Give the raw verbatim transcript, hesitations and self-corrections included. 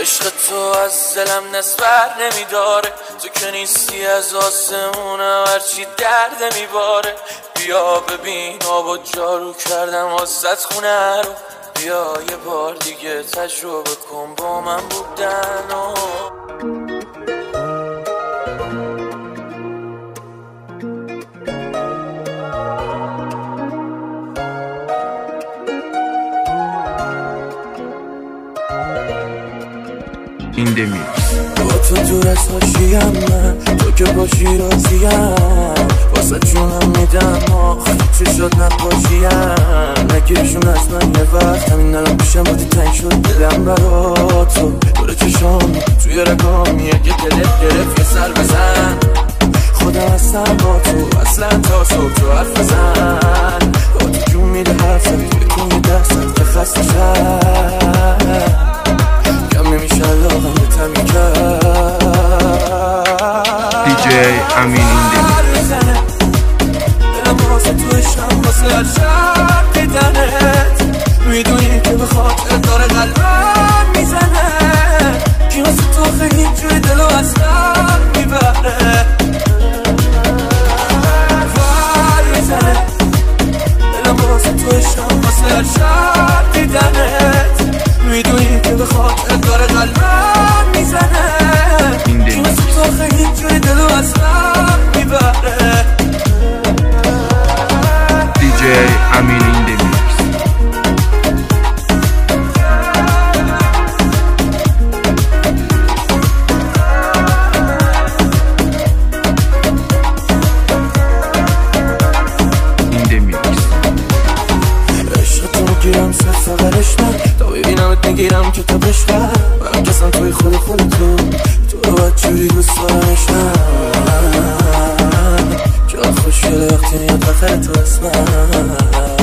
عشق تو از دلم نسبر نمیداره، تو که نیستی از آسمونم هرچی درد میباره. بیا ببین آب و جارو کردم واسط خونه رو، بیا یه بار دیگه تجربه کن با من بودن و این دمی با تو دور از حاشیم من، تو که باشی راضیم، واسه جونم میدم آخ چه شد نباشیم. نگیرشون از من یه وقت همین الان پیشم بودی تنگ شد دلم برا تو، دور چشام توی رگام یه دلت گرفت یه سر بزن. خودم هستم با تو اصلا تا صبح تو حرف بزن، با تو جون میده حرفت بکن یه دستت که خسته شد کم نمیشه علاقم به تمی کرد. دی جی امین این دمی دلم واسه تو عشقم واسه هر شب دیدنت، میدونی که به خاطر داره قلبم میزنه، کی واسه تو خیلی جوی دلو اصلا میبره. ور میزنه دلم واسه تو عشقم واسه هر شب دیدنت، میدونی که به خاطر داره قلبم میزنه، کی واسه تو خیلی جوی دلو اصلا میبره. دی جی امین این دمی گیرم سر فقرش من تا ببینمت نگیرم که تا بشور من کسم توی خود خود تو تو رو باید جوری دوست دارمش من که خوشگله وقتی میاد بخیر تو اسمم.